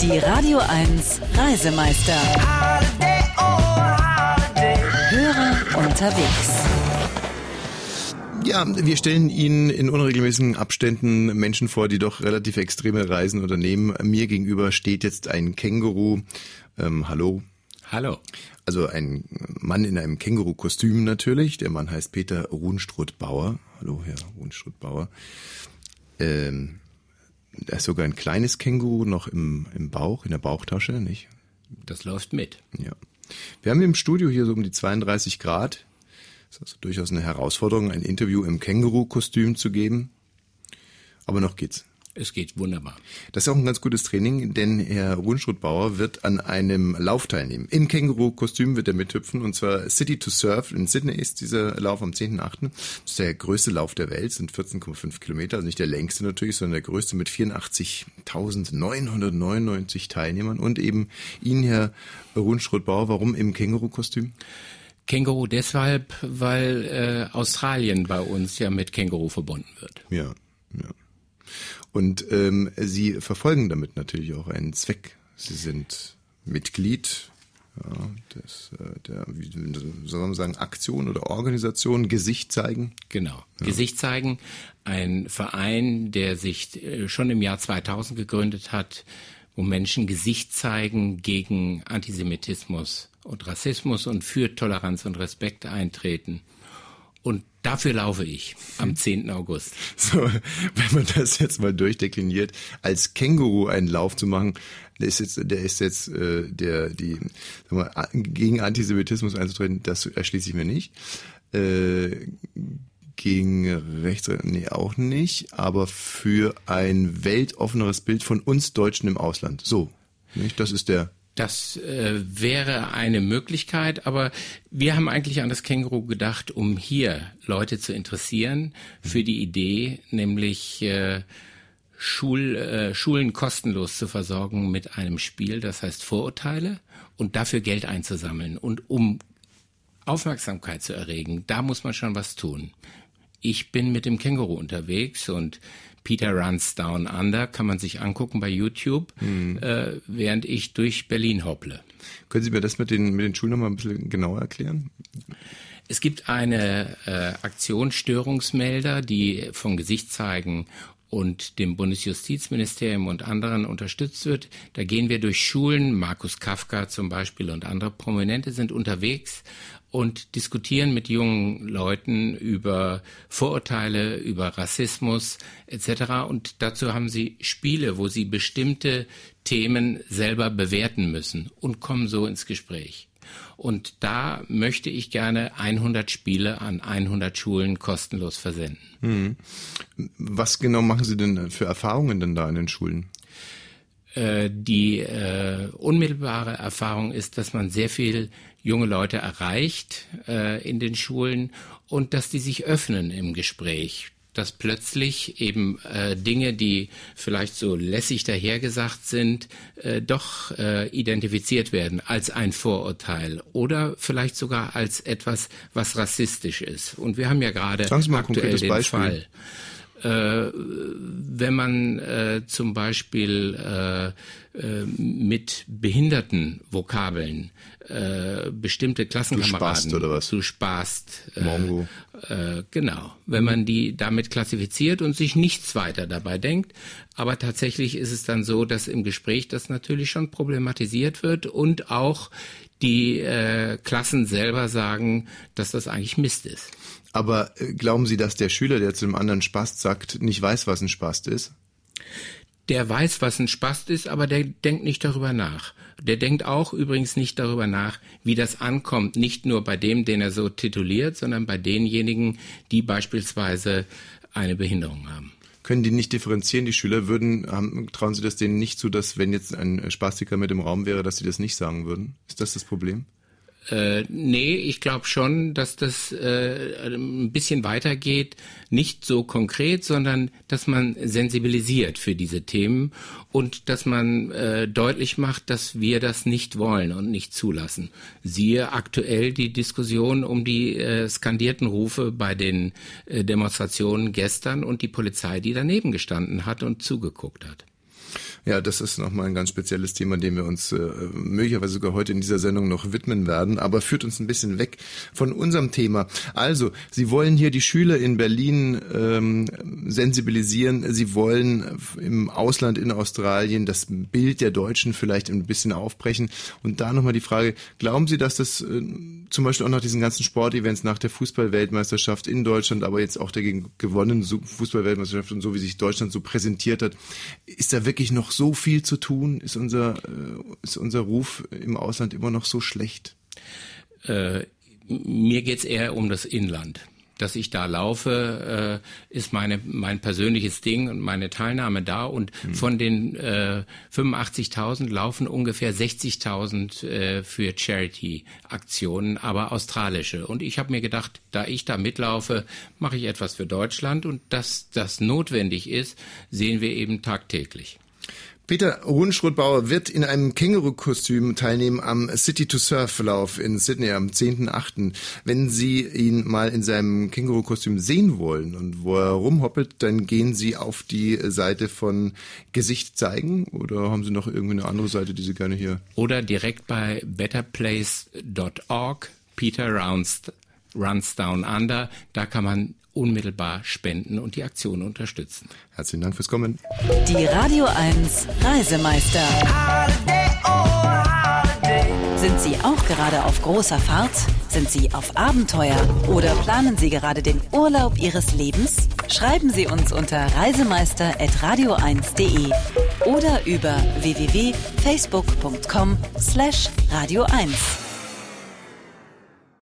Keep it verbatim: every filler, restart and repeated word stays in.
Die Radio eins Reisemeister. Hörer unterwegs. Ja, wir stellen Ihnen in unregelmäßigen Abständen Menschen vor, die doch relativ extreme Reisen unternehmen. Mir gegenüber steht jetzt ein Känguru. Ähm, hallo. Hallo. Also ein Mann in einem Känguru-Kostüm natürlich. Der Mann heißt Peter Ruhnstrutt-Bauer. Hallo, Herr Ruhnstrutt-Bauer. Ähm, da ist sogar ein kleines Känguru noch im, im Bauch, in der Bauchtasche, nicht? Das läuft mit. Ja. Wir haben im Studio hier so um die zweiunddreißig Grad. Das ist also durchaus eine Herausforderung, ein Interview im Känguru-Kostüm zu geben. Aber noch geht's. Es geht wunderbar. Das ist auch ein ganz gutes Training, denn Herr Ruhnstrutt-Bauer wird an einem Lauf teilnehmen. Im Känguru-Kostüm wird er mithüpfen, und zwar City to Surf. In Sydney ist dieser Lauf am zehnten achten Das ist der größte Lauf der Welt, sind vierzehn Komma fünf Kilometer, also nicht der längste natürlich, sondern der größte mit vierundachtzigtausendneunhundertneunundneunzig Teilnehmern. Und eben Ihnen, Herr Ruhnstrutt-Bauer, warum im Känguru-Kostüm? Känguru deshalb, weil äh, Australien bei uns ja mit Känguru verbunden wird. Ja, ja. Und ähm, Sie verfolgen damit natürlich auch einen Zweck. Sie sind Mitglied ja, des, äh, der, wie soll man sagen, Aktion oder Organisation, Gesicht zeigen. Genau, ja. Gesicht zeigen, ein Verein, der sich äh, schon im Jahr zweitausend gegründet hat, wo Menschen Gesicht zeigen gegen Antisemitismus und Rassismus und für Toleranz und Respekt eintreten. Und dafür laufe ich am zehnten August. So, wenn man das jetzt mal durchdekliniert, als Känguru einen Lauf zu machen, der ist jetzt, der ist jetzt, äh, der, die, sag mal, gegen Antisemitismus einzutreten, das erschließe ich mir nicht. Äh, gegen Rechts, nee, auch nicht, aber für ein weltoffeneres Bild von uns Deutschen im Ausland. So, nicht? Das ist der. Das äh, wäre eine Möglichkeit, aber wir haben eigentlich an das Känguru gedacht, um hier Leute zu interessieren für die Idee, nämlich äh, Schul, äh, Schulen kostenlos zu versorgen mit einem Spiel, das heißt Vorurteile, und dafür Geld einzusammeln. Und um Aufmerksamkeit zu erregen, da muss man schon was tun. Ich bin mit dem Känguru unterwegs und Peter Runs Down Under kann man sich angucken bei YouTube, mhm. äh, während ich durch Berlin hopple. Können Sie mir das mit den, mit den Schulen nochmal ein bisschen genauer erklären? Es gibt eine äh, Aktion Störungsmelder, die vom Gesicht zeigen und dem Bundesjustizministerium und anderen unterstützt wird. Da gehen wir durch Schulen, Markus Kafka zum Beispiel und andere Prominente sind unterwegs und diskutieren mit jungen Leuten über Vorurteile, über Rassismus et cetera. Und dazu haben sie Spiele, wo sie bestimmte Themen selber bewerten müssen und kommen so ins Gespräch. Und da möchte ich gerne hundert Spiele an hundert Schulen kostenlos versenden. Hm. Was genau machen Sie denn für Erfahrungen denn da in den Schulen? Die äh, unmittelbare Erfahrung ist, dass man sehr viel junge Leute erreicht äh, in den Schulen und dass die sich öffnen im Gespräch. Dass plötzlich eben äh, Dinge, die vielleicht so lässig dahergesagt sind, äh, doch äh, identifiziert werden als ein Vorurteil oder vielleicht sogar als etwas, was rassistisch ist. Und wir haben ja gerade aktuell den Beispiel. Fall. Äh, wenn man äh, zum Beispiel äh, äh, mit behinderten Vokabeln äh, bestimmte Klassenkameraden, du spaßt oder was? Du spaßt, äh, Mongo. Äh, genau, wenn man die damit klassifiziert und sich nichts weiter dabei denkt, aber tatsächlich ist es dann so, dass im Gespräch das natürlich schon problematisiert wird und auch die äh, Klassen selber sagen, dass das eigentlich Mist ist. Aber äh, glauben Sie, dass der Schüler, der zu dem anderen Spast sagt, nicht weiß, was ein Spast ist? Der weiß, was ein Spast ist, aber der denkt nicht darüber nach. Der denkt auch übrigens nicht darüber nach, wie das ankommt, nicht nur bei dem, den er so tituliert, sondern bei denjenigen, die beispielsweise eine Behinderung haben. Können die nicht differenzieren, die Schüler? Würden, haben, trauen Sie das denen nicht zu, dass wenn jetzt ein Spastiker mit im Raum wäre, dass sie das nicht sagen würden? Ist das das Problem? Äh, nee, ich glaube schon, dass das äh, ein bisschen weitergeht, nicht so konkret, sondern dass man sensibilisiert für diese Themen und dass man äh, deutlich macht, dass wir das nicht wollen und nicht zulassen. Siehe aktuell die Diskussion um die äh, skandierten Rufe bei den äh, Demonstrationen gestern und die Polizei, die daneben gestanden hat und zugeguckt hat. Ja, das ist nochmal ein ganz spezielles Thema, dem wir uns äh, möglicherweise sogar heute in dieser Sendung noch widmen werden, aber führt uns ein bisschen weg von unserem Thema. Also, Sie wollen hier die Schüler in Berlin ähm, sensibilisieren, Sie wollen im Ausland, in Australien, das Bild der Deutschen vielleicht ein bisschen aufbrechen. Und da nochmal die Frage, glauben Sie, dass das äh, zum Beispiel auch nach diesen ganzen Sportevents, nach der Fußball-Weltmeisterschaft in Deutschland, aber jetzt auch der gewonnenen Fußball-Weltmeisterschaft und so, wie sich Deutschland so präsentiert hat, ist da wirklich noch so viel zu tun? Ist unser, ist unser Ruf im Ausland immer noch so schlecht? Äh, mir geht's eher um das Inland. Dass ich da laufe, äh, ist meine mein persönliches Ding und meine Teilnahme da. Und mhm. von den äh, fünfundachtzigtausend laufen ungefähr sechzigtausend äh, für Charity-Aktionen, aber australische. Und ich habe mir gedacht, da ich da mitlaufe, mache ich etwas für Deutschland. Und dass das notwendig ist, sehen wir eben tagtäglich. Peter Rundschroth-Bauer wird in einem Känguru-Kostüm teilnehmen am City-to-Surf-Lauf in Sydney am zehnten achten Wenn Sie ihn mal in seinem Känguru-Kostüm sehen wollen und wo er rumhoppelt, dann gehen Sie auf die Seite von Gesicht zeigen oder haben Sie noch irgendwie eine andere Seite, die Sie gerne hier... Oder direkt bei better place dot org, Peter Runs, Runs Down Under, da kann man unmittelbar spenden und die Aktion unterstützen. Herzlichen Dank fürs Kommen. Die Radio eins Reisemeister. Sind Sie auch gerade auf großer Fahrt? Sind Sie auf Abenteuer? Oder planen Sie gerade den Urlaub Ihres Lebens? Schreiben Sie uns unter reisemeister at radio eins punkt de oder über w w w punkt facebook punkt com slash radio eins.